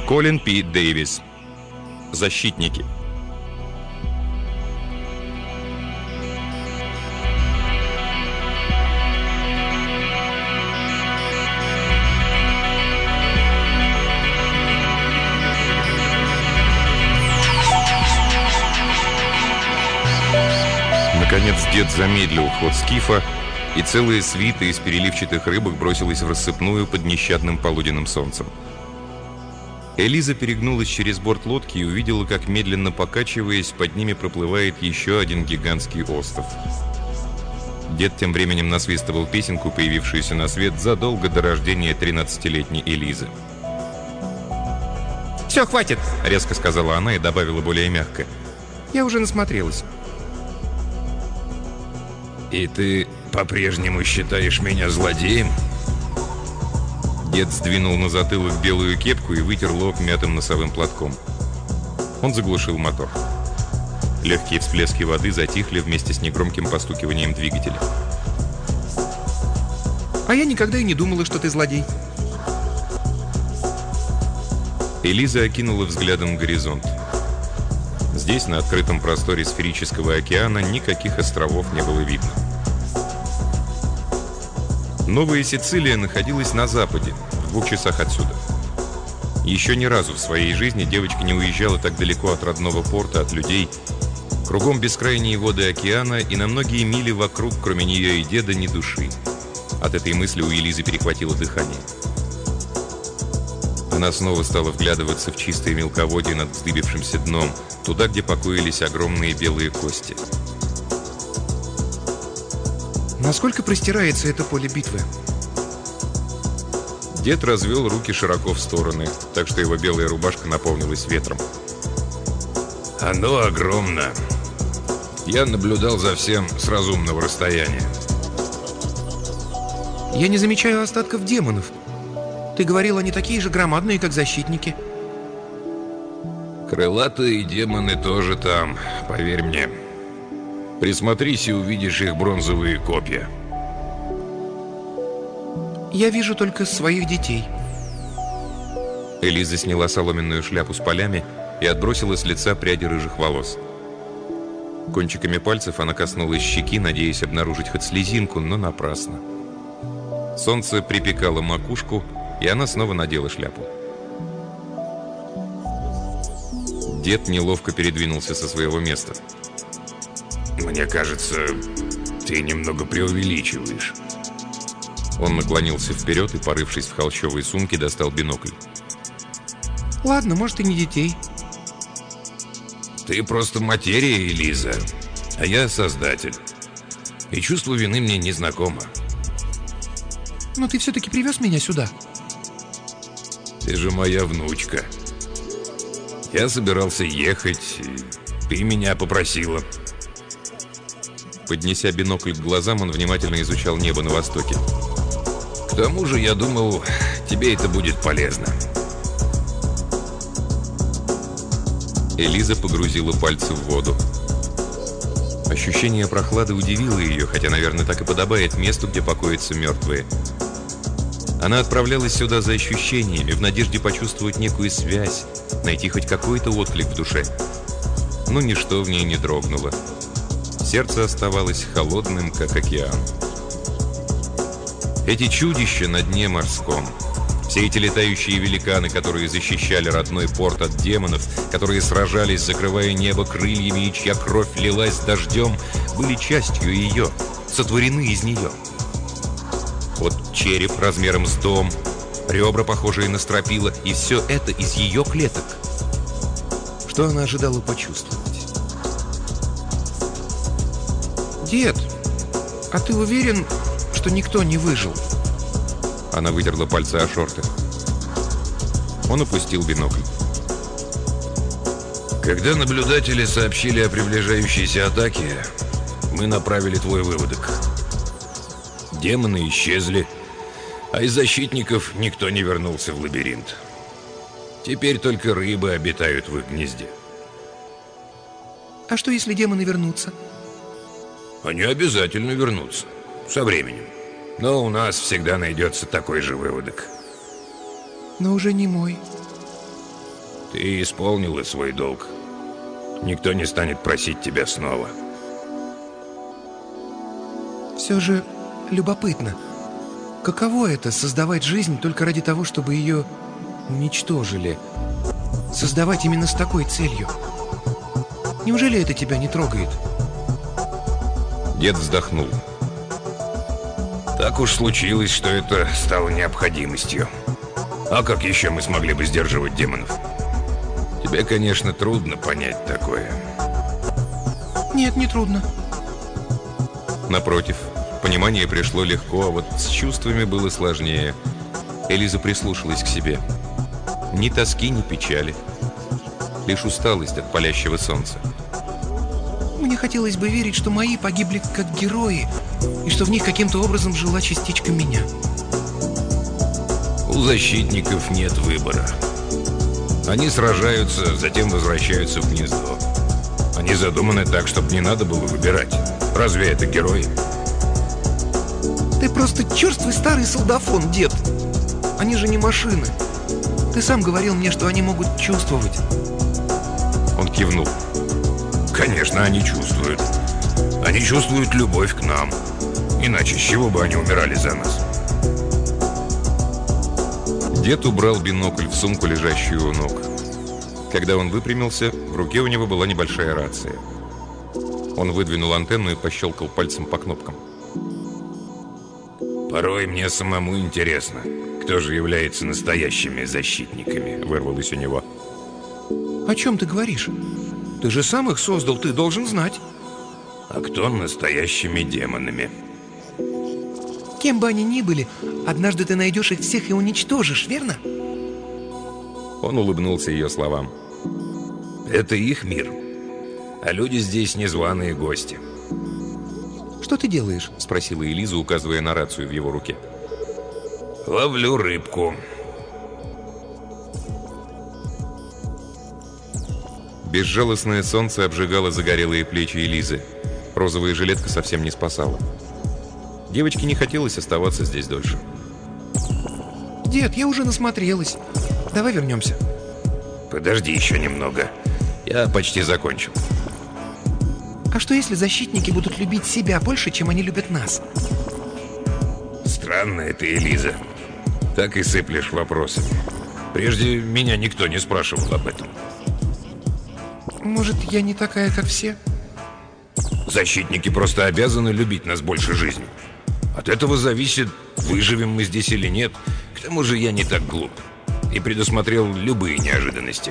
Колин П. Дэвис. Защитники. Наконец дед замедлил ход скифа, и целая свита из переливчатых рыбок бросилась в рассыпную под нещадным полуденным солнцем. Элиза перегнулась через борт лодки и увидела, как, медленно покачиваясь, под ними проплывает еще один гигантский остров. Дед тем временем насвистывал песенку, появившуюся на свет задолго до рождения 13-летней Элизы. «Все, хватит!» — резко сказала она и добавила более мягко. «Я уже насмотрелась». «И ты по-прежнему считаешь меня злодеем?» Дед сдвинул на затылок белую кепку и вытер лоб мятым носовым платком. Он заглушил мотор. Легкие всплески воды затихли вместе с негромким постукиванием двигателя. «А я никогда и не думала, что ты злодей». Элиза окинула взглядом горизонт. Здесь, на открытом просторе сферического океана, никаких островов не было видно. Новая Сицилия находилась на западе, в 2 часах отсюда. Еще ни разу в своей жизни девочка не уезжала так далеко от родного порта, от людей. Кругом бескрайние воды океана, и на многие мили вокруг, кроме нее и деда, ни души. От этой мысли у Элизы перехватило дыхание. Она снова стала вглядываться в чистое мелководье над вздыбившимся дном, туда, где покоились огромные белые кости. Насколько простирается это поле битвы? Дед развел руки широко в стороны, так что его белая рубашка наполнилась ветром. Оно огромно. Я наблюдал за всем с разумного расстояния. Я не замечаю остатков демонов. Ты говорил, они такие же громадные, как защитники. Крылатые демоны тоже там, поверь мне. Присмотрись и увидишь их бронзовые копья. Я вижу только своих детей. Элиза сняла соломенную шляпу с полями и отбросила с лица пряди рыжих волос. Кончиками пальцев она коснулась щеки, надеясь обнаружить хоть слезинку, но напрасно. Солнце припекало макушку, и она снова надела шляпу. Дед неловко передвинулся со своего места. Мне кажется, ты немного преувеличиваешь. Он наклонился вперед и, порывшись в холщовой сумке, достал бинокль. Ладно, может, и не детей. Ты просто материя, Элиза, а я создатель. И чувство вины мне не знакомо. Но ты все-таки привез меня сюда. Ты же моя внучка. Я собирался ехать, и ты меня попросила. Поднеся бинокль к глазам, он внимательно изучал небо на востоке. К тому же, я думал, тебе это будет полезно. Элиза погрузила пальцы в воду. Ощущение прохлады удивило ее, хотя, наверное, так и подобает месту, где покоятся мертвые. Она отправлялась сюда за ощущениями, в надежде почувствовать некую связь, найти хоть какой-то отклик в душе. Но ничто в ней не дрогнуло. Сердце оставалось холодным, как океан. Эти чудища на дне морском, все эти летающие великаны, которые защищали родной порт от демонов, которые сражались, закрывая небо крыльями, и чья кровь лилась дождем, были частью ее, сотворены из нее. Вот череп размером с дом, ребра, похожие на стропила, и все это из ее клеток. Что она ожидала почувствовать? Дед, а ты уверен, что никто не выжил? Она вытерла пальцы о шорты. Он опустил бинокль. Когда наблюдатели сообщили о приближающейся атаке, мы направили твой выводок. Демоны исчезли, а из защитников никто не вернулся в лабиринт. Теперь только рыбы обитают в их гнезде. А что, если демоны вернутся? Они обязательно вернутся. Со временем. Но у нас всегда найдется такой же выводок. Но уже не мой. Ты исполнила свой долг. Никто не станет просить тебя снова. Все же любопытно. Каково это — создавать жизнь только ради того, чтобы ее уничтожили? Создавать именно с такой целью. Неужели это тебя не трогает? Дед вздохнул. Так уж случилось, что это стало необходимостью. А как еще мы смогли бы сдерживать демонов? Тебе, конечно, трудно понять такое. Нет, не трудно. Напротив, понимание пришло легко, а вот с чувствами было сложнее. Элиза прислушалась к себе. Ни тоски, ни печали. Лишь усталость от палящего солнца. Мне хотелось бы верить, что мои погибли как герои, и что в них каким-то образом жила частичка меня. У защитников нет выбора. Они сражаются, затем возвращаются в гнездо. Они задуманы так, чтобы не надо было выбирать. Разве это герои? Ты просто черствый старый солдафон, дед. Они же не машины. Ты сам говорил мне, что они могут чувствовать. Он кивнул. Конечно, они чувствуют. Они чувствуют любовь к нам. Иначе с чего бы они умирали за нас? Дед убрал бинокль в сумку, лежащую у ног. Когда он выпрямился, в руке у него была небольшая рация. Он выдвинул антенну и пощелкал пальцем по кнопкам. Порой мне самому интересно, кто же является настоящими защитниками, вырвалось у него. О чем ты говоришь? Ты же сам их создал, ты должен знать. А кто настоящими демонами? Кем бы они ни были, однажды ты найдешь их всех и уничтожишь, верно? Он улыбнулся ее словам. Это их мир. А люди здесь незваные гости. Что ты делаешь? Спросила Элиза, указывая на рацию в его руке. Ловлю рыбку. Безжалостное солнце обжигало загорелые плечи Элизы. Розовая жилетка совсем не спасала. Девочке не хотелось оставаться здесь дольше. Дед, я уже насмотрелась. Давай вернемся. Подожди еще немного. Я почти закончил. А что если защитники будут любить себя больше, чем они любят нас? Странная ты, Элиза. Так и сыплешь вопросами. Прежде меня никто не спрашивал об этом. Может, я не такая, как все? Защитники просто обязаны любить нас больше жизни. От этого зависит, выживем мы здесь или нет. К тому же я не так глуп и предусмотрел любые неожиданности.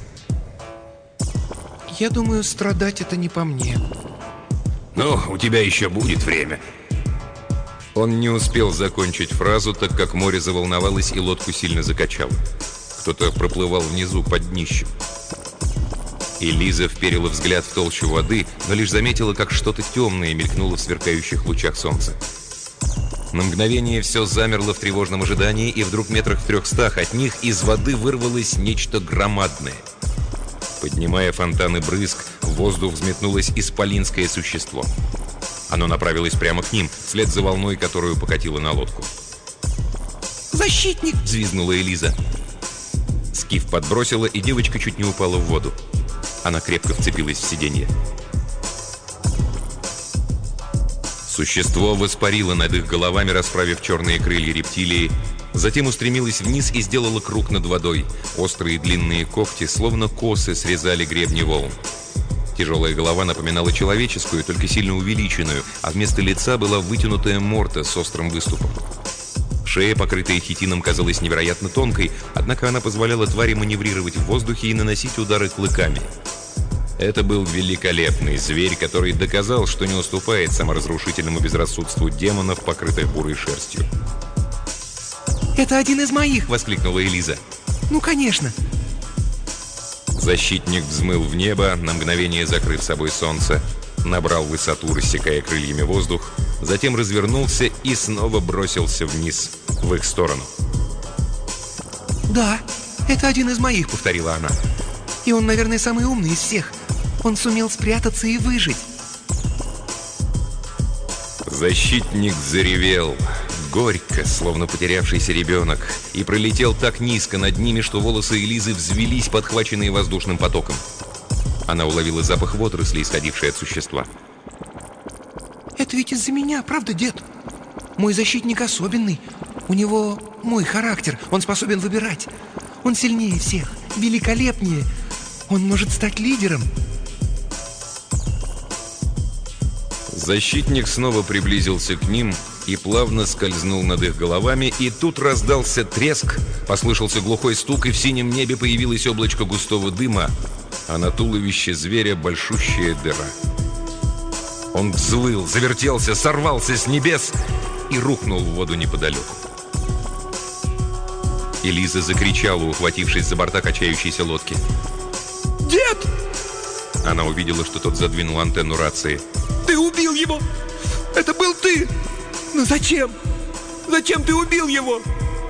Я думаю, страдать это не по мне. Ну, у тебя еще будет время. Он не успел закончить фразу, так как море заволновалось и лодку сильно закачало. Кто-то проплывал внизу под днищем. Элиза вперила взгляд в толщу воды, но лишь заметила, как что-то темное мелькнуло в сверкающих лучах солнца. На мгновение все замерло в тревожном ожидании, и вдруг метрах в 300 от них из воды вырвалось нечто громадное. Поднимая фонтаны брызг, в воздух взметнулось исполинское существо. Оно направилось прямо к ним, вслед за волной, которую покатило на лодку. «Защитник!» — взвизгнула Элиза. Скиф подбросила, и девочка чуть не упала в воду. Она крепко вцепилась в сиденье. Существо воспарило над их головами, расправив черные крылья рептилии, затем устремилось вниз и сделало круг над водой. Острые длинные когти, словно косы, срезали гребни волн. Тяжелая голова напоминала человеческую, только сильно увеличенную, а вместо лица была вытянутая морда с острым выступом. Шея, покрытая хитином, казалась невероятно тонкой, однако она позволяла твари маневрировать в воздухе и наносить удары клыками. Это был великолепный зверь, который доказал, что не уступает саморазрушительному безрассудству демонов, покрытых бурой шерстью. «Это один из моих!» — воскликнула Элиза. «Ну, конечно!» Защитник взмыл в небо, на мгновение закрыв собой солнце, набрал высоту, рассекая крыльями воздух, затем развернулся и снова бросился вниз, в их сторону. «Да, это один из моих», — повторила она. «И он, наверное, самый умный из всех. Он сумел спрятаться и выжить». Защитник заревел. В горько, словно потерявшийся ребенок, и пролетел так низко над ними, что волосы Элизы взвелись, подхваченные воздушным потоком. Она уловила запах водорослей, исходивший от существа. Это ведь из-за меня, правда, дед? Мой защитник особенный. У него мой характер. Он способен выбирать. Он сильнее всех, великолепнее. Он может стать лидером. Защитник снова приблизился к ним и плавно скользнул над их головами, и тут раздался треск, послышался глухой стук, и в синем небе появилось облачко густого дыма, а на туловище зверя большущая дыра. Он взвыл, завертелся, сорвался с небес и рухнул в воду неподалеку. Элиза закричала, ухватившись за борта качающейся лодки. Дед! Она увидела, что тот задвинул антенну рации. Ты убил его! Это был ты! Но зачем? Зачем ты убил его?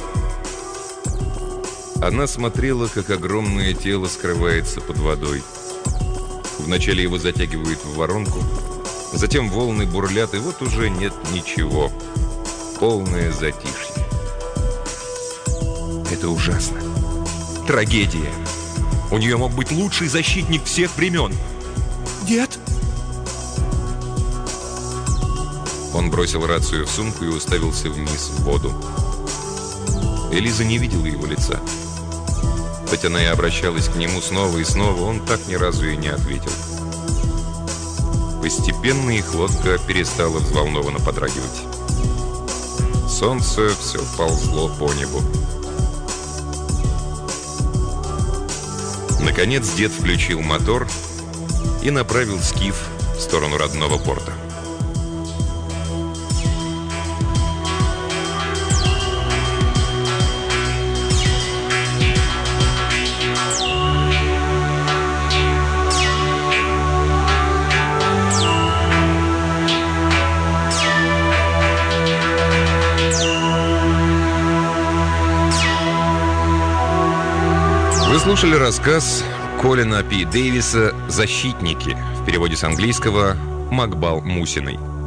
Она смотрела, как огромное тело скрывается под водой. Вначале его затягивают в воронку, затем волны бурлят, и вот уже нет ничего. Полное затишье. Это ужасно. Трагедия. У нее мог быть лучший защитник всех времен. Дед! Он бросил рацию в сумку и уставился вниз в воду. Элиза не видела его лица. Хоть она и обращалась к нему снова и снова, он так ни разу и не ответил. Постепенно их лодка перестала взволнованно подрагивать. Солнце все ползло по небу. Наконец дед включил мотор и направил скиф в сторону родного порта. Вы слушали рассказ Колина П. Дэвиса «Защитники», в переводе с английского Макбал Мусиной.